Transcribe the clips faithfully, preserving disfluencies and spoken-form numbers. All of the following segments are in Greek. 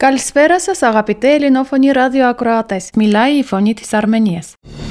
Καλησπέρα σας αγαπητέ ελληνόφωνοι ραδιοακροατές. Μιλάει η φωνή της Αρμενίας.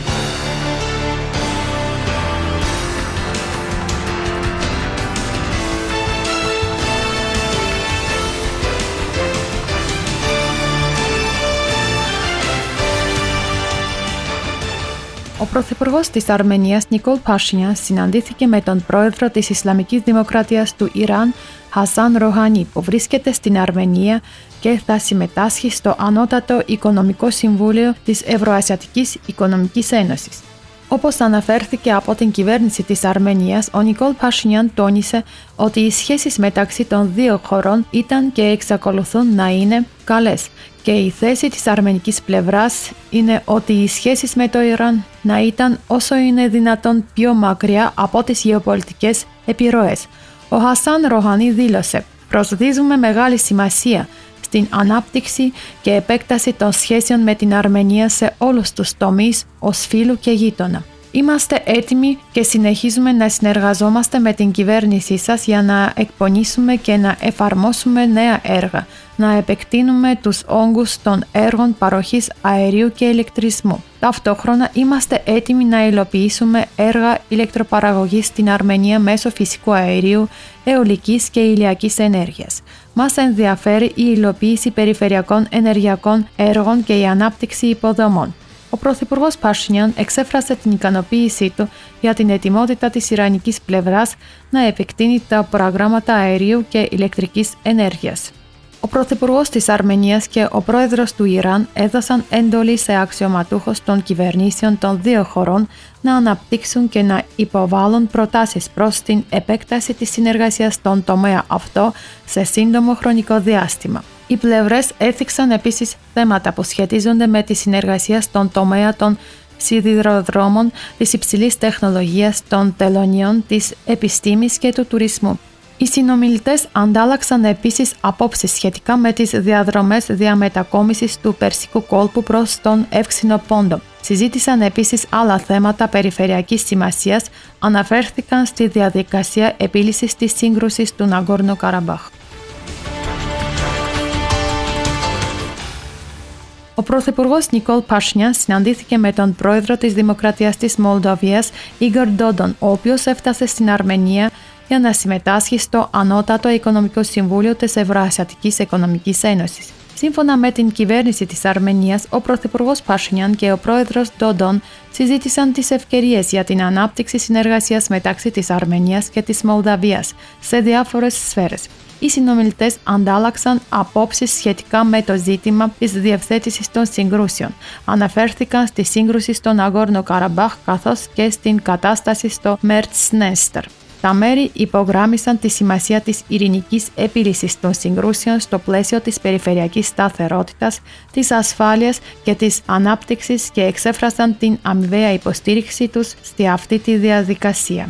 Ο Πρωθυπουργός της Αρμενίας Νικόλ Πασινιάν συναντήθηκε με τον πρόεδρο της Ισλαμικής Δημοκρατίας του Ιράν, Χασάν Ροχανί, που βρίσκεται στην Αρμενία και θα συμμετάσχει στο Ανώτατο Οικονομικό Συμβούλιο της Ευρωασιατικής Οικονομικής Ένωσης. Όπως αναφέρθηκε από την κυβέρνηση της Αρμενίας, ο Νικόλ Πασινιάν τόνισε ότι οι σχέσεις μεταξύ των δύο χωρών ήταν και εξακολουθούν να είναι καλές και η θέση της αρμενικής πλευράς είναι ότι οι σχέσεις με το Ιράν να ήταν όσο είναι δυνατόν πιο μακριά από τις γεωπολιτικές επιρροές. Ο Χασάν Ροχανί δήλωσε «Προσδίδουμε μεγάλη σημασία στην ανάπτυξη και επέκταση των σχέσεων με την Αρμενία σε όλους τους τομείς ως φίλου και γείτονα. Είμαστε έτοιμοι και συνεχίζουμε να συνεργαζόμαστε με την κυβέρνησή σας για να εκπονήσουμε και να εφαρμόσουμε νέα έργα, να επεκτείνουμε τους όγκους των έργων παροχής αερίου και ηλεκτρισμού. Ταυτόχρονα είμαστε έτοιμοι να υλοποιήσουμε έργα ηλεκτροπαραγωγής στην Αρμενία μέσω φυσικού αερίου, αιωλικής και ηλιακής ενέργειας. Μας ενδιαφέρει η υλοποίηση περιφερειακών ενεργειακών έργων και η ανάπτυξη υποδομών». Ο Πρωθυπουργός Πασινιάν εξέφρασε την ικανοποίησή του για την ετοιμότητα της ιρανικής πλευράς να επεκτείνει τα προγράμματα αερίου και ηλεκτρικής ενέργειας. Ο Πρωθυπουργός της Αρμενίας και ο Πρόεδρος του Ιράν έδωσαν εντολή σε αξιωματούχους των κυβερνήσεων των δύο χωρών να αναπτύξουν και να υποβάλουν προτάσεις προς την επέκταση της συνεργασίας στον τομέα αυτό σε σύντομο χρονικό διάστημα. Οι πλευρές έθιξαν επίσης θέματα που σχετίζονται με τη συνεργασία στον τομέα των σιδηροδρόμων, της υψηλής τεχνολογίας, των τελωνίων, της επιστήμης και του τουρισμού. Οι συνομιλητές αντάλλαξαν επίσης απόψεις σχετικά με τις διαδρομές διαμετακόμισης του Περσικού κόλπου προς τον Εύξηνο Πόντο. Συζήτησαν επίσης άλλα θέματα περιφερειακής σημασίας, αναφέρθηκαν στη διαδικασία επίλυσης της σύγκρουσης του Ναγκόρνο Καραμπάχ. Ο Πρωθυπουργός Νικόλ Πασινιάν συναντήθηκε με τον πρόεδρο της Δημοκρατίας της Μολδαβίας, Ίγκορ Ντόντον, ο οποίος έφτασε στην Αρμενία για να συμμετάσχει στο Ανώτατο Οικονομικό Συμβούλιο της Ευρωασιατικής Οικονομικής Ένωσης. Σύμφωνα με την κυβέρνηση της Αρμενίας, ο Πρωθυπουργός Πασινιάν και ο πρόεδρος Ντόντον συζήτησαν τις ευκαιρίες για την ανάπτυξη συνεργασίας μεταξύ της Αρμενίας και της Μολδαβίας σε διάφορες σφαίρες. Οι συνομιλητές αντάλλαξαν απόψεις σχετικά με το ζήτημα της διευθέτησης των συγκρούσεων. Αναφέρθηκαν στη σύγκρουση στο Ναγκόρνο Καραμπάχ καθώς και στην κατάσταση στο Μέρτσνέστρ. Τα μέρη υπογράμμισαν τη σημασία της ειρηνικής επίλυσης των συγκρούσεων στο πλαίσιο της περιφερειακής σταθερότητας, της ασφάλειας και της ανάπτυξης και εξέφρασαν την αμοιβαία υποστήριξή τους στη αυτή τη διαδικασία.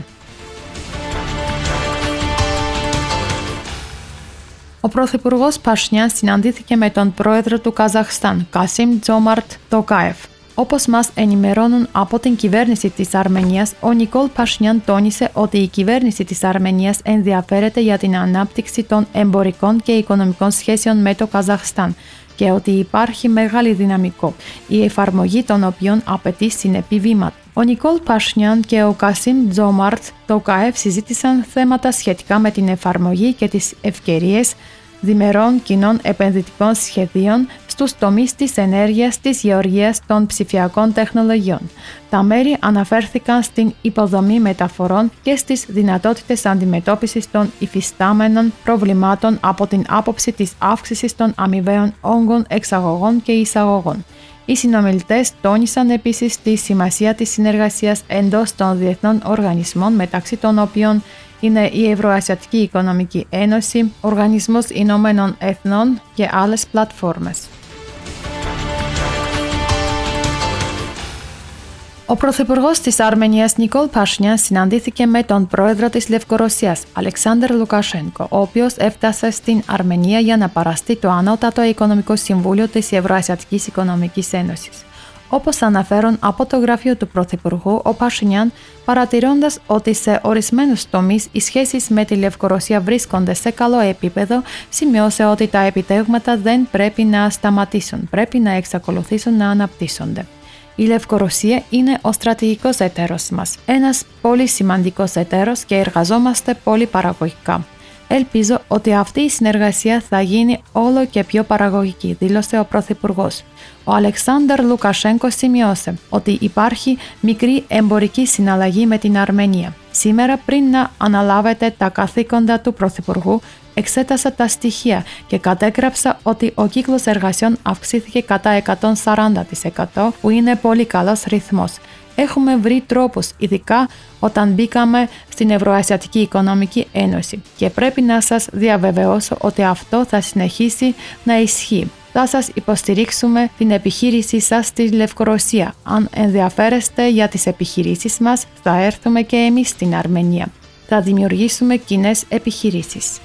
Ο Πρωθυπουργός Πασινιάν συναντήθηκε με τον πρόεδρο του Καζαχστάν, Κασίμ Τζόμαρτ Τοκάεφ. Όπως μας ενημερώνουν από την κυβέρνηση της Αρμενίας, ο Νικόλ Πασινιάν τόνισε ότι η κυβέρνηση της Αρμενίας ενδιαφέρεται για την ανάπτυξη των εμπορικών και οικονομικών σχέσεων με το Καζαχστάν και ότι υπάρχει μεγάλη δυναμικό, η εφαρμογή των οποίων απαιτεί συνεπή βήματα. Ο Νικόλ Πασινιάν και ο Κασίμ Τζόμαρτ Τοκάεφ συζήτησαν θέματα σχετικά με την εφαρμογή και τις ευκαιρίες διμερών κοινών επενδυτικών σχεδίων στους τομείς της ενέργειας, της γεωργίας, των ψηφιακών τεχνολογιών. Τα μέρη αναφέρθηκαν στην υποδομή μεταφορών και στις δυνατότητες αντιμετώπισης των υφιστάμενων προβλημάτων από την άποψη της αύξησης των αμοιβαίων όγκων εξαγωγών και εισαγωγών. Οι συνομιλητές τόνισαν επίσης τη σημασία της συνεργασίας εντός των διεθνών οργανισμών, μεταξύ των οποίων είναι η Ευρωασιατική Οικονομική Ένωση, ο Οργανισμός Ηνωμένων Εθνών και άλλες πλατφόρμες. Ο Πρωθυπουργός της Αρμενίας Νικόλ Πασινιάν συναντήθηκε με τον πρόεδρο της Λευκορωσίας, Αλεξάνδρ Λουκασένκο, ο οποίος έφτασε στην Αρμενία για να παραστεί το Ανώτατο Οικονομικό Συμβούλιο της Ευρωασιατικής Οικονομικής Ένωσης. όπως αναφέρουν από το γραφείο του Πρωθυπουργού, ο Πασινιάν, παρατηρώντας ότι σε ορισμένους τομείς οι σχέσεις με τη Λευκορωσία βρίσκονται σε καλό επίπεδο, σημειώσε ότι τα επιτεύγματα δεν πρέπει να σταματήσουν, πρέπει να εξακολουθήσουν να αναπτύσσονται. Η Λευκορωσία είναι ο στρατηγικός εταίρος μας, ένας πολύ σημαντικός εταίρος και εργαζόμαστε πολύ παραγωγικά. Ελπίζω ότι αυτή η συνεργασία θα γίνει όλο και πιο παραγωγική, δήλωσε ο Πρωθυπουργός. Ο Αλεξάνδρ Λουκασένκο σημειώσε ότι υπάρχει μικρή εμπορική συναλλαγή με την Αρμενία. Σήμερα, πριν να αναλάβετε τα καθήκοντα του Πρωθυπουργού, εξέτασα τα στοιχεία και κατέγραψα ότι ο κύκλος εργασιών αυξήθηκε κατά εκατόν σαράντα τοις εκατό, που είναι πολύ καλός ρυθμός. Έχουμε βρει τρόπους, ειδικά όταν μπήκαμε στην Ευρωασιατική Οικονομική Ένωση, και πρέπει να σας διαβεβαιώσω ότι αυτό θα συνεχίσει να ισχύει. Θα σας υποστηρίξουμε την επιχείρησή σας στη Λευκορωσία. Αν ενδιαφέρεστε για τις επιχειρήσεις μας, θα έρθουμε και εμείς στην Αρμενία. Θα δημιουργήσουμε κοινές επιχειρήσεις.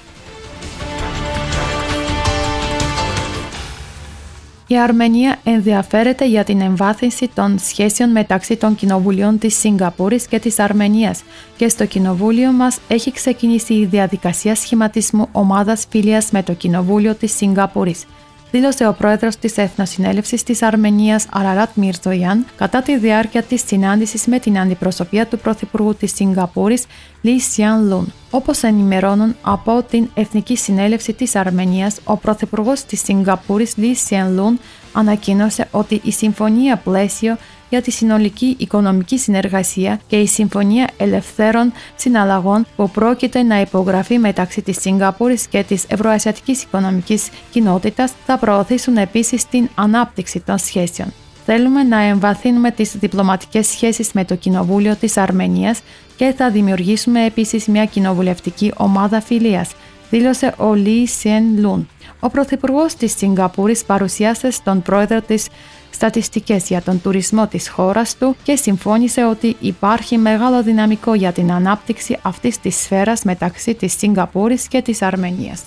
Η Αρμενία ενδιαφέρεται για την εμβάθυνση των σχέσεων μεταξύ των κοινοβουλίων της Σιγκαπούρης και της Αρμενίας και στο κοινοβούλιο μας έχει ξεκινήσει η διαδικασία σχηματισμού ομάδας φιλίας με το κοινοβούλιο της Σιγκαπούρης, δήλωσε ο πρόεδρος της Εθνοσυνέλευσης της Αρμενίας Αραράτ Μιρζογιάν κατά τη διάρκεια της συνάντησης με την αντιπροσωπεία του Πρωθυπουργού της Σιγκαπούρης Λι Σιαν Λουν. Όπως ενημερώνουν από την Εθνική Συνέλευση της Αρμενίας, ο Πρωθυπουργός της Σιγκαπούρης Λι Σιαν Λουν ανακοίνωσε ότι η Συμφωνία Πλαίσιο για τη συνολική οικονομική συνεργασία και η Συμφωνία Ελευθέρων Συναλλαγών που πρόκειται να υπογραφεί μεταξύ της Σιγκαπούρης και της Ευρωασιατικής Οικονομικής Κοινότητας θα προωθήσουν επίσης την ανάπτυξη των σχέσεων. Θέλουμε να εμβαθύνουμε τις διπλωματικές σχέσεις με το Κοινοβούλιο της Αρμενίας και θα δημιουργήσουμε επίσης μια κοινοβουλευτική ομάδα φιλίας, δήλωσε ο Λι Σιαν Λουν. Ο Πρωθυπουργός της Σιγκαπούρης παρουσίασε στον πρόεδρο της στατιστικές για τον τουρισμό της χώρας του και συμφώνησε ότι υπάρχει μεγάλο δυναμικό για την ανάπτυξη αυτής της σφαίρας μεταξύ της Σιγκαπούρης και της Αρμενίας.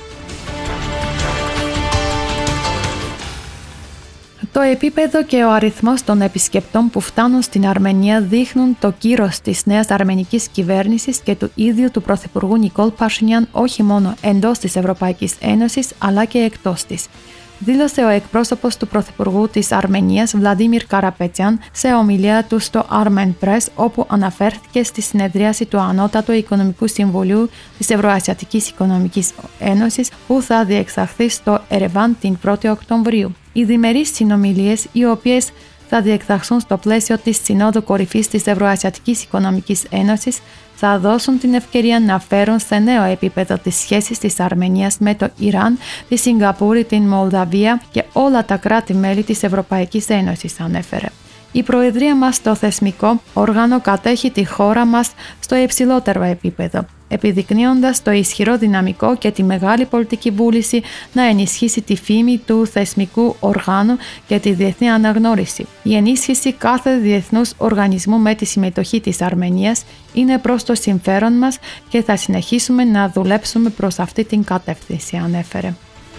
Το επίπεδο και ο αριθμός των επισκεπτών που φτάνουν στην Αρμενία δείχνουν το κύρος της νέας αρμενικής κυβέρνησης και του ίδιου του Πρωθυπουργού Νικόλ Πασινιάν όχι μόνο εντός της Ευρωπαϊκής Ένωσης αλλά και εκτός της, δήλωσε ο εκπρόσωπος του Πρωθυπουργού της Αρμενίας Βλαντίμιρ Καραπετσιάν σε ομιλία του στο Armen Press, όπου αναφέρθηκε στη συνεδρίαση του Ανώτατου Οικονομικού Συμβουλίου της Ευρωασιατικής Οικονομικής Ένωσης που θα διεξαχθεί στο Ερεβάν την πρώτη Οκτωβρίου. Οι διμερείς συνομιλίες, οι οποίες θα διεξαχθούν στο πλαίσιο της Συνόδου Κορυφής της Ευρωασιατικής Οικονομικής Ένωσης, θα δώσουν την ευκαιρία να φέρουν σε νέο επίπεδο τις σχέσεις της Αρμενίας με το Ιράν, τη Σιγκαπούρη, την Μολδαβία και όλα τα κράτη-μέλη της Ευρωπαϊκής Ένωσης, ανέφερε. Η Προεδρία μας στο θεσμικό όργανο κατέχει τη χώρα μας στο υψηλότερο επίπεδο, επιδεικνύοντας το ισχυρό δυναμικό και τη μεγάλη πολιτική βούληση να ενισχύσει τη φήμη του θεσμικού οργάνου και τη διεθνή αναγνώριση. Η ενίσχυση κάθε διεθνούς οργανισμού με τη συμμετοχή της Αρμενίας είναι προς το συμφέρον μας και θα συνεχίσουμε να δουλέψουμε προς αυτή την κατεύθυνση, ανέφερε.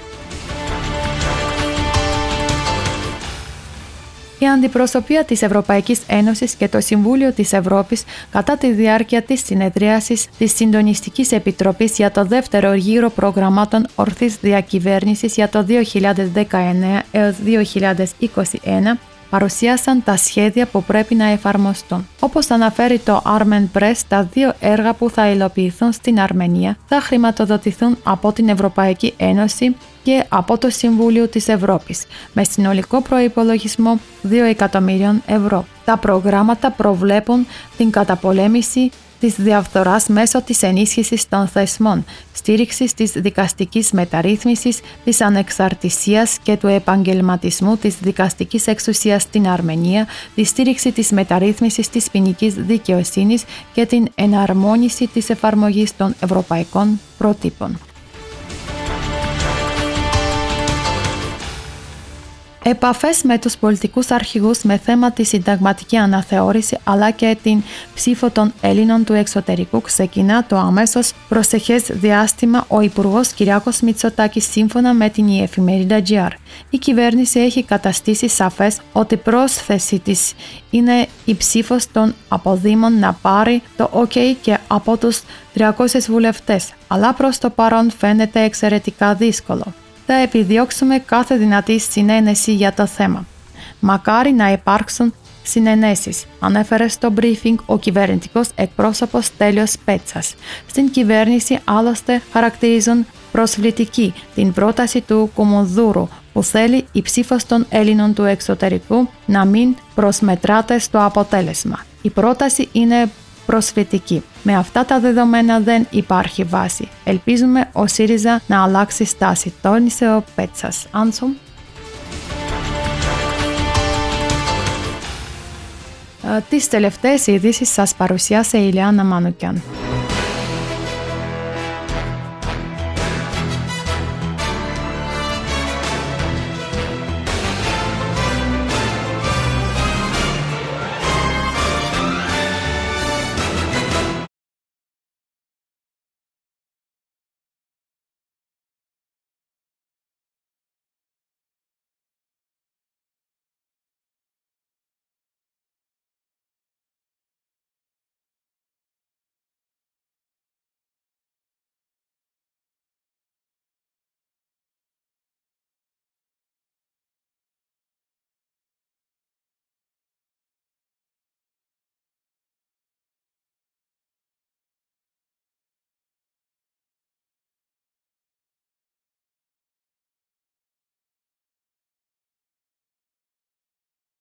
Η αντιπροσωπεία της Ευρωπαϊκής Ένωσης και το Συμβούλιο της Ευρώπης κατά τη διάρκεια της συνεδρίασης της Συντονιστικής Επιτροπής για το δεύτερο γύρο προγραμμάτων ορθής διακυβέρνησης για το δύο χιλιάδες δεκαεννέα έως δύο χιλιάδες είκοσι ένα παρουσίασαν τα σχέδια που πρέπει να εφαρμοστούν. Όπως αναφέρει το Armen Press, τα δύο έργα που θα υλοποιηθούν στην Αρμενία θα χρηματοδοτηθούν από την Ευρωπαϊκή Ένωση και από το Συμβούλιο της Ευρώπης, με συνολικό προϋπολογισμό δύο εκατομμύριων ευρώ. Τα προγράμματα προβλέπουν την καταπολέμηση της διαφθοράς μέσω της ενίσχυσης των θεσμών, στήριξης της δικαστικής μεταρρύθμισης, της ανεξαρτησίας και του επαγγελματισμού της δικαστικής εξουσίας στην Αρμενία, τη στήριξη της μεταρρύθμισης της ποινικής δικαιοσύνης και την εναρμόνιση της εφαρμογής των ευρωπαϊκών προτύπων. Επαφές με τους πολιτικούς αρχηγούς με θέμα τη συνταγματική αναθεώρηση αλλά και την ψήφο των Ελλήνων του εξωτερικού ξεκινά το αμέσως προσεχές διάστημα ο Υπουργός Κυριάκος Μητσοτάκης σύμφωνα με την η εφημερίδα τζι αρ. Η κυβέρνηση έχει καταστήσει σαφές ότι πρόσθεση της είναι η ψήφος των αποδήμων να πάρει το OK και από τους τριακόσιους βουλευτές, αλλά προς το παρόν φαίνεται εξαιρετικά δύσκολο. Θα επιδιώξουμε κάθε δυνατή συνένεση για το θέμα. Μακάρι να υπάρξουν συνενέσεις, ανέφερε στο briefing ο κυβερνητικός εκπρόσωπος Τέλειος Πέτσας. Στην κυβέρνηση άλλωστε χαρακτηρίζουν προσβλητική την πρόταση του Κουμουνδούρου που θέλει η ψήφος των Έλληνων του εξωτερικού να μην προσμετράται στο αποτέλεσμα. Η πρόταση είναι προσβλητική. Με αυτά τα δεδομένα δεν υπάρχει βάση. Ελπίζουμε ο ΣΥΡΙΖΑ να αλλάξει στάση, τόνισε ο Πέτσας. Άντσο. Τις τελευταίες ειδήσεις σας παρουσίασε η Ηλιάνα Μανουκιάν.